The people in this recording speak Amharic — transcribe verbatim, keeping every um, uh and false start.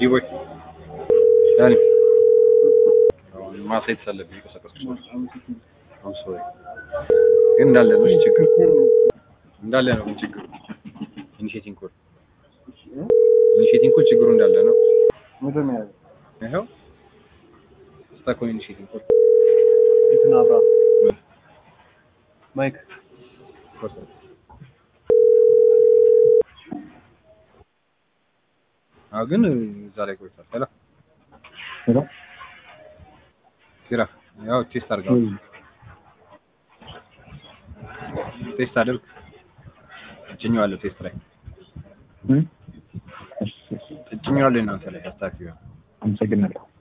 ይወይ ዳኒ ማሳየት ሰለብኝ ከሰከስኩ አም ሶሪ ግን እንዳለ ነው ችግር እንዳለ ነው ችግር ኢኒሺዬቲንግ ኮድ ኢኒሺዬቲንግ ኮድ ችግሩ እንዳለ ነው ምንድን ነው ያለው ይሄው ስታክ ኢኒሺዬቲንግ ኮድ እንትና አብራ ማይክ ኮድ አግን ዛሬ ቆይቷል ሄሎ ሄሎ ሲራ ያው ቴስት አድርገው ቴስት አድርግ እጭኛለሁ ቴስት ላይ እም እጭኛለሁ እናንተ ላይ አስታክዩ አመሰግናለሁ